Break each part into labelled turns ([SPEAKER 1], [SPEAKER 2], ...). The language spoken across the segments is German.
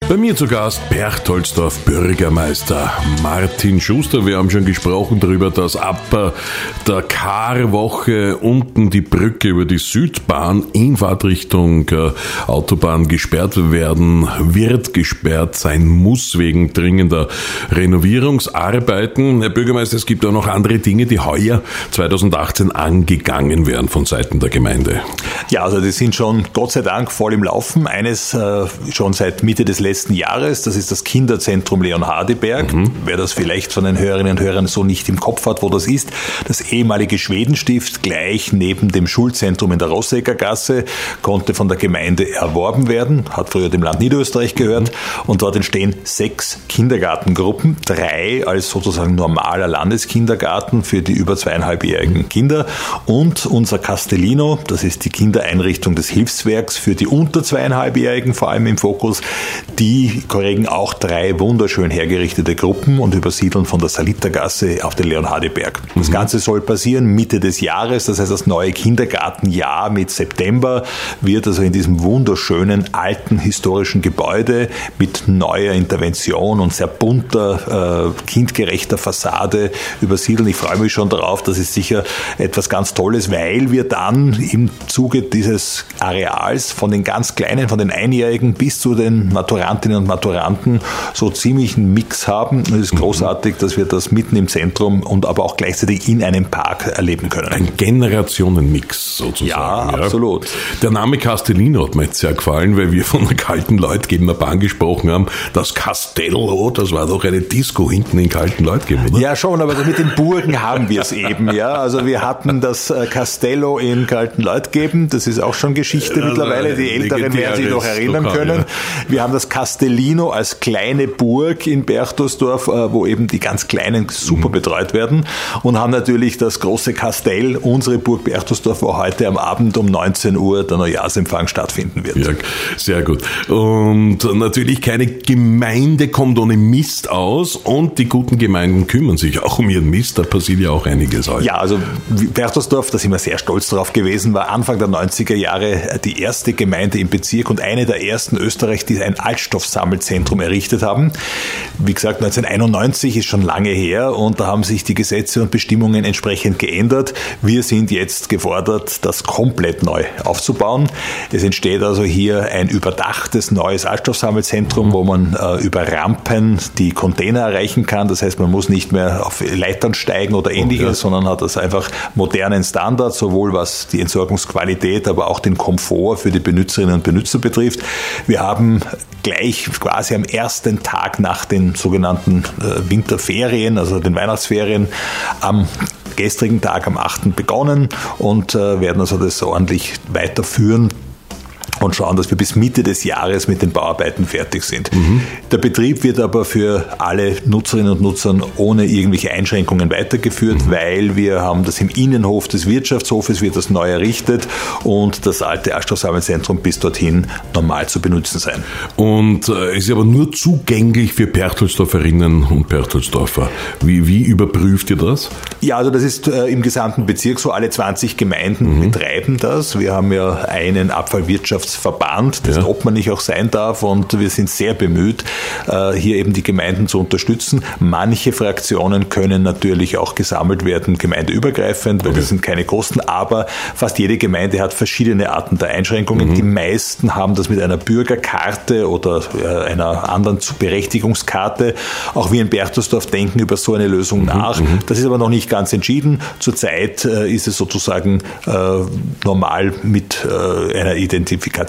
[SPEAKER 1] Bei mir zu Gast Perchtoldsdorf Bürgermeister Martin Schuster. Wir haben schon gesprochen darüber, dass ab der Karwoche unten die Brücke über die Südbahn in Fahrtrichtung Autobahn gesperrt sein muss wegen dringender Renovierungsarbeiten. Herr Bürgermeister, es gibt auch noch andere Dinge, die heuer 2018 angegangen werden von Seiten der Gemeinde.
[SPEAKER 2] Ja, also die sind schon Gott sei Dank voll im Laufen. Eines schon seit Mitte des letzten Jahres, das ist das Kinderzentrum Leon Hardeberg. Wer das vielleicht von den Hörerinnen und Hörern so nicht im Kopf hat, wo das ist, das ehemalige Schwedenstift gleich neben dem Schulzentrum in der Rossecker Gasse konnte von der Gemeinde erworben werden, hat früher dem Land Niederösterreich gehört und dort entstehen 6 Kindergartengruppen, 3 als sozusagen normaler Landeskindergarten für die über 2,5-jährigen Kinder und unser Castellino, das ist die Kindereinrichtung des Hilfswerks für die unter 2,5-jährigen, vor allem im Fokus, die kriegen auch 3 wunderschön hergerichtete Gruppen und übersiedeln von der Salitergasse auf den Leon Hardeberg. Das Ganze soll passieren Mitte des Jahres, das heißt das neue Kindergartenjahr mit September wird also in diesem wunderschönen alten historischen Gebäude mit neuer Intervention und sehr bunter, kindgerechter Fassade übersiedeln. Ich freue mich schon darauf, das ist sicher etwas ganz Tolles, weil wir dann im Zuge dieses Areals von den ganz Kleinen, von den Einjährigen bis zu den Maturantinnen und Maturanten so ziemlich einen Mix haben. Es ist großartig, dass wir das mitten im Zentrum und aber auch gleichzeitig in einem Park erleben können.
[SPEAKER 1] Ein Generationenmix sozusagen.
[SPEAKER 2] Ja, absolut.
[SPEAKER 1] Der Name Castellino hat mir jetzt sehr gefallen, weil wir von der Kaltenleutgebener Bahn gesprochen haben. Das Castello, das war doch eine Disco hinten in Kaltenleutgeben, oder?
[SPEAKER 2] Ja, schon, aber mit den Burgen haben wir es eben, ja. Also wir hatten das Castello in Kaltenleutgeben, das ist auch schon Geschichte mittlerweile, die Älteren werden sich noch erinnern können. Ja. Wir haben das Castellino als kleine Burg in Perchtoldsdorf, wo eben die ganz Kleinen super betreut werden und haben natürlich das große Kastell, unsere Burg Perchtoldsdorf, wo heute am Abend um 19 Uhr der Neujahrsempfang stattfinden wird.
[SPEAKER 1] Ja, sehr gut. Und natürlich keine Gemeinde kommt ohne Mist aus und die guten Gemeinden kümmern sich auch um ihren Mist, da passiert ja auch einiges heute.
[SPEAKER 2] Ja, also Perchtoldsdorf, da sind wir sehr stolz drauf gewesen, war Anfang der 90er Jahre die erste Gemeinde im Bezirk und eine der ersten Österreich, die ein Altstoffsammelzentrum errichtet haben. Wie gesagt, 1991 ist schon lange her und da haben sich die Gesetze und Bestimmungen entsprechend geändert. Wir sind jetzt gefordert, das komplett neu aufzubauen. Es entsteht also hier ein überdachtes neues Altstoffsammelzentrum, wo man über Rampen die Container erreichen kann. Das heißt, man muss nicht mehr auf Leitern steigen oder ähnliches, sondern hat das einfach modernen Standard, sowohl was die Entsorgungsqualität, aber auch den Komfort für die Benutzerinnen und Benutzer betrifft. Wir haben gleich quasi am ersten Tag nach den sogenannten Winterferien, also den Weihnachtsferien, am gestrigen Tag, am 8. begonnen und werden also das ordentlich weiterführen und schauen, dass wir bis Mitte des Jahres mit den Bauarbeiten fertig sind. Der Betrieb wird aber für alle Nutzerinnen und Nutzer ohne irgendwelche Einschränkungen weitergeführt, weil wir haben das im Innenhof des Wirtschaftshofes, wird das neu errichtet und das alte Altstoffsammelzentrum bis dorthin normal zu benutzen sein.
[SPEAKER 1] Und ist aber nur zugänglich für Perchtoldsdorferinnen und Perchtoldsdorfer. Wie überprüft ihr das?
[SPEAKER 2] Ja, also das ist im gesamten Bezirk so, alle 20 Gemeinden betreiben das. Wir haben ja einen Abfallwirtschaftsverband, dessen Obmann ich auch sein darf und wir sind sehr bemüht, hier eben die Gemeinden zu unterstützen. Manche Fraktionen können natürlich auch gesammelt werden, gemeindeübergreifend, weil das sind keine Kosten, aber fast jede Gemeinde hat verschiedene Arten der Einschränkungen. Die meisten haben das mit einer Bürgerkarte oder einer anderen Berechtigungskarte. Auch wir in Perchtoldsdorf denken über so eine Lösung nach. Das ist aber noch nicht ganz entschieden. Zurzeit ist es sozusagen normal mit einer Identifikation.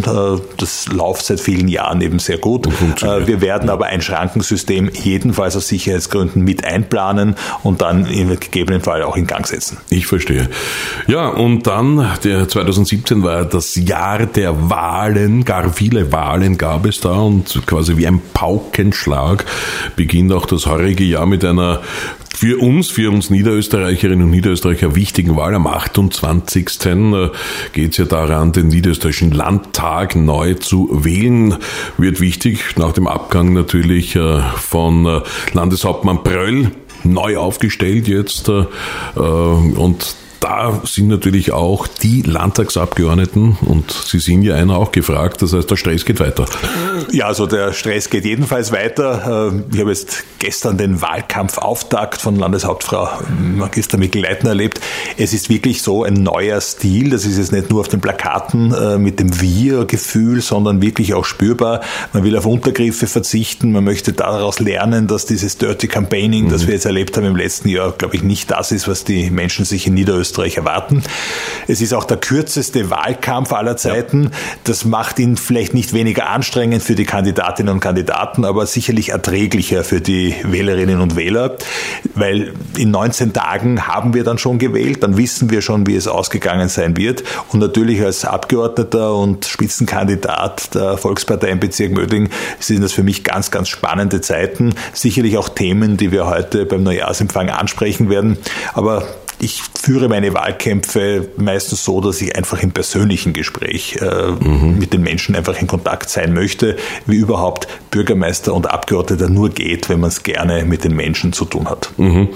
[SPEAKER 2] Das läuft seit vielen Jahren eben sehr gut. Wir werden aber ein Schrankensystem jedenfalls aus Sicherheitsgründen mit einplanen und dann in gegebenen Fall auch in Gang setzen.
[SPEAKER 1] Ich verstehe. Ja, und dann, 2017 war das Jahr der Wahlen. Gar viele Wahlen gab es da und quasi wie ein Paukenschlag beginnt auch das heurige Jahr mit einer für uns Niederösterreicherinnen und Niederösterreicher wichtigen Wahl. Am 28. geht es ja daran, den niederösterreichischen Landtag neu zu wählen. Wird wichtig, nach dem Abgang natürlich von Landeshauptmann Pröll, neu aufgestellt jetzt. Und da sind natürlich auch die Landtagsabgeordneten, und Sie sind ja einer, auch gefragt. Das heißt, der Stress geht weiter.
[SPEAKER 2] Ja, also der Stress geht jedenfalls weiter. Ich habe jetzt gestern den Wahlkampfauftakt von Landeshauptfrau Magister Mikl-Leitner erlebt. Es ist wirklich so ein neuer Stil. Das ist jetzt nicht nur auf den Plakaten mit dem Wir-Gefühl, sondern wirklich auch spürbar. Man will auf Untergriffe verzichten. Man möchte daraus lernen, dass dieses Dirty Campaigning, das wir jetzt erlebt haben im letzten Jahr, glaube ich, nicht das ist, was die Menschen sich in Niederösterreich erwarten. Es ist auch der kürzeste Wahlkampf aller Zeiten. Ja. Das macht ihn vielleicht nicht weniger anstrengend für die Kandidatinnen und Kandidaten, aber sicherlich erträglicher für die Wählerinnen und Wähler, weil in 19 Tagen haben wir dann schon gewählt, dann wissen wir schon, wie es ausgegangen sein wird, und natürlich als Abgeordneter und Spitzenkandidat der Volkspartei im Bezirk Mödling sind das für mich ganz, ganz spannende Zeiten, sicherlich auch Themen, die wir heute beim Neujahrsempfang ansprechen werden, aber ich führe meine Wahlkämpfe meistens so, dass ich einfach im persönlichen Gespräch mit den Menschen einfach in Kontakt sein möchte, wie überhaupt Bürgermeister und Abgeordneter nur geht, wenn man es gerne mit den Menschen zu tun hat.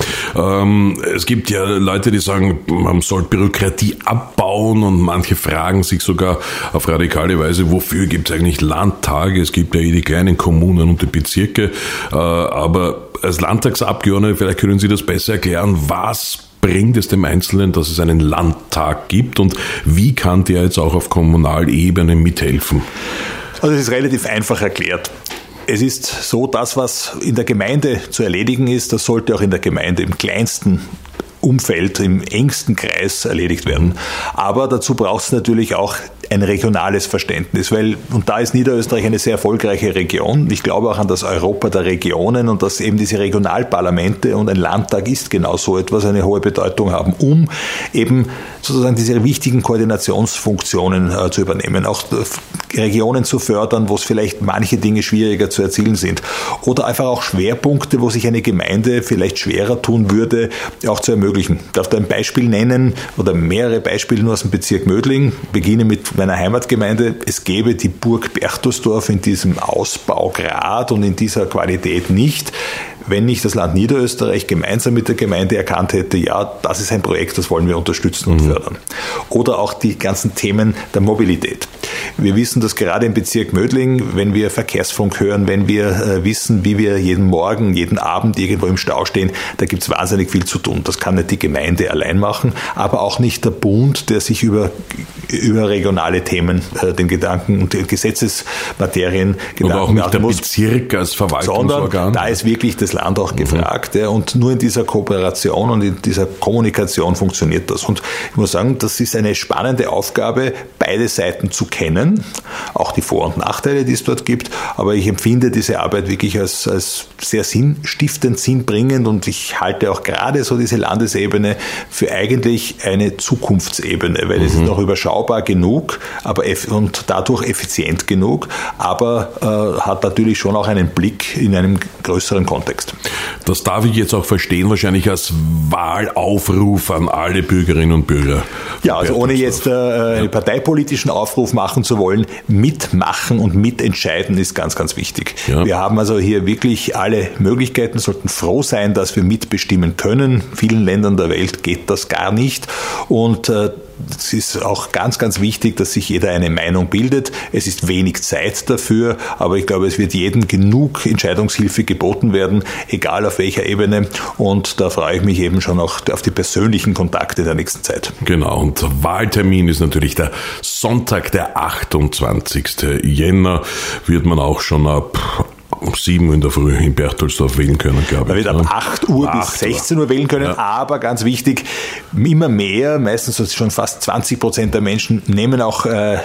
[SPEAKER 1] Es gibt ja Leute, die sagen, man soll Bürokratie abbauen, und manche fragen sich sogar auf radikale Weise, wofür gibt es eigentlich Landtage? Es gibt ja die kleinen Kommunen und die Bezirke, aber als Landtagsabgeordnete, vielleicht können Sie das besser erklären, was bringt es dem Einzelnen, dass es einen Landtag gibt, und wie kann der jetzt auch auf Kommunalebene mithelfen?
[SPEAKER 2] Also es ist relativ einfach erklärt. Es ist so, das, was in der Gemeinde zu erledigen ist, das sollte auch in der Gemeinde im kleinsten Umfeld, im engsten Kreis erledigt werden. Aber dazu braucht es natürlich auch ein regionales Verständnis, und da ist Niederösterreich eine sehr erfolgreiche Region. Ich glaube auch an das Europa der Regionen und dass eben diese Regionalparlamente, und ein Landtag ist genau so etwas, eine hohe Bedeutung haben, um eben sozusagen diese wichtigen Koordinationsfunktionen zu übernehmen, auch Regionen zu fördern, wo es vielleicht manche Dinge schwieriger zu erzielen sind, oder einfach auch Schwerpunkte, wo sich eine Gemeinde vielleicht schwerer tun würde, auch zu ermöglichen. Ich darf da ein Beispiel nennen oder mehrere Beispiele nur aus dem Bezirk Mödling. Ich beginne mit meiner Heimatgemeinde. Es gäbe die Burg Berchtesdorf in diesem Ausbaugrad und in dieser Qualität nicht, wenn nicht das Land Niederösterreich gemeinsam mit der Gemeinde erkannt hätte, ja, das ist ein Projekt, das wollen wir unterstützen und fördern. Oder auch die ganzen Themen der Mobilität. Wir wissen, dass gerade im Bezirk Mödling, wenn wir Verkehrsfunk hören, wenn wir wissen, wie wir jeden Morgen, jeden Abend irgendwo im Stau stehen, da gibt es wahnsinnig viel zu tun. Das kann nicht die Gemeinde allein machen, aber auch nicht der Bund, der sich über regionale Themen den Gedanken und den Gesetzesmaterien Gedanken machen muss.
[SPEAKER 1] Und auch nicht der Bezirk als Verwaltungsorgan.
[SPEAKER 2] Sondern da ist wirklich das Land auch gefragt. Ja, und nur in dieser Kooperation und in dieser Kommunikation funktioniert das. Und ich muss sagen, das ist eine spannende Aufgabe, beide Seiten zu kennen, auch die Vor- und Nachteile, die es dort gibt. Aber ich empfinde diese Arbeit wirklich als sehr sinnstiftend, sinnbringend, und ich halte auch gerade so diese Landesebene für eigentlich eine Zukunftsebene, weil es ist noch überschaubar genug und dadurch effizient genug, aber hat natürlich schon auch einen Blick in einem größeren Kontext.
[SPEAKER 1] Das darf ich jetzt auch verstehen, wahrscheinlich als Wahlaufruf an alle Bürgerinnen und Bürger.
[SPEAKER 2] Ja, also ohne jetzt einen parteipolitischen Aufruf machen zu wollen, mitmachen und mitentscheiden ist ganz, ganz wichtig. Ja. Wir haben also hier wirklich alle Möglichkeiten, sollten froh sein, dass wir mitbestimmen können. In vielen Ländern der Welt geht das gar nicht, und es ist auch ganz, ganz wichtig, dass sich jeder eine Meinung bildet. Es ist wenig Zeit dafür, aber ich glaube, es wird jedem genug Entscheidungshilfe geboten werden, egal auf welcher Ebene. Und da freue ich mich eben schon auch auf die persönlichen Kontakte der nächsten Zeit.
[SPEAKER 1] Genau, und der Wahltermin ist natürlich der Sonntag, der 28. Jänner, wird man auch schon ab 7 Uhr in der Früh in Berchtesdorf wählen können, glaube ich.
[SPEAKER 2] Man wird ab 8 Uhr bis 16 Uhr wählen können, aber ganz wichtig, immer mehr, meistens schon fast 20% der Menschen nehmen auch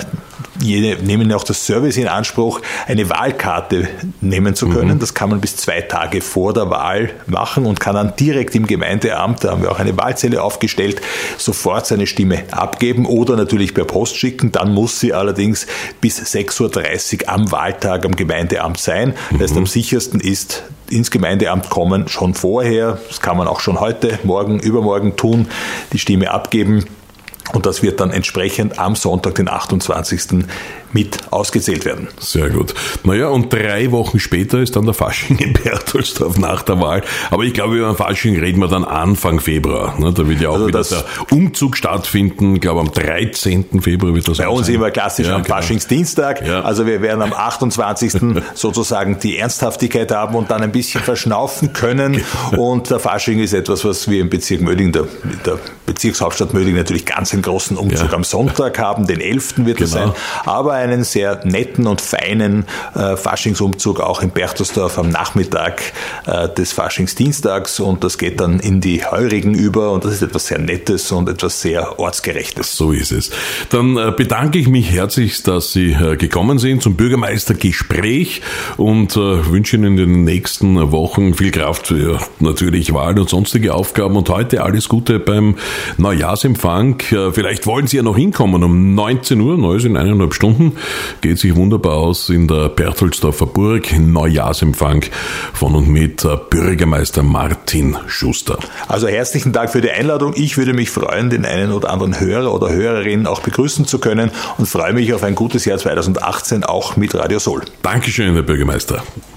[SPEAKER 2] das Service in Anspruch, eine Wahlkarte nehmen zu können. Das kann man bis 2 Tage vor der Wahl machen und kann dann direkt im Gemeindeamt, da haben wir auch eine Wahlzelle aufgestellt, sofort seine Stimme abgeben oder natürlich per Post schicken. Dann muss sie allerdings bis 6.30 Uhr am Wahltag am Gemeindeamt sein. Das heißt, am sichersten ist ins Gemeindeamt kommen schon vorher. Das kann man auch schon heute, morgen, übermorgen tun, die Stimme abgeben. Und das wird dann entsprechend am Sonntag, den 28. mit ausgezählt werden.
[SPEAKER 1] Sehr gut. Naja, und 3 Wochen später ist dann der Fasching in Bertelsdorf nach der Wahl. Aber ich glaube, über den Fasching reden wir dann Anfang Februar. Da wird ja auch wieder der Umzug stattfinden. Ich glaube, am 13. Februar wird das
[SPEAKER 2] bei uns
[SPEAKER 1] sein.
[SPEAKER 2] Immer klassisch am Faschingsdienstag.
[SPEAKER 1] Ja.
[SPEAKER 2] Also wir werden am 28. sozusagen die Ernsthaftigkeit haben und dann ein bisschen verschnaufen können. Und der Fasching ist etwas, was wir im Bezirk Mödling, der Bezirkshauptstadt Mödling, natürlich ganz einen großen Umzug am Sonntag haben. Den 11. wird es sein. Aber einen sehr netten und feinen Faschingsumzug auch in Berchtesdorf am Nachmittag des Faschingsdienstags. Und das geht dann in die Heurigen über. Und das ist etwas sehr Nettes und etwas sehr Ortsgerechtes.
[SPEAKER 1] So ist es. Dann bedanke ich mich herzlichst, dass Sie gekommen sind zum Bürgermeistergespräch und wünsche Ihnen in den nächsten Wochen viel Kraft für natürlich Wahlen und sonstige Aufgaben und heute alles Gute beim Neujahrsempfang. Vielleicht wollen Sie ja noch hinkommen um 19 Uhr, neues in 1,5 Stunden. Geht sich wunderbar aus in der Bertelsdorfer Burg. Neujahrsempfang von und mit Bürgermeister Martin Schuster.
[SPEAKER 2] Also herzlichen Dank für die Einladung. Ich würde mich freuen, den einen oder anderen Hörer oder Hörerin auch begrüßen zu können und freue mich auf ein gutes Jahr 2018 auch mit Radio Soul.
[SPEAKER 1] Dankeschön, Herr Bürgermeister.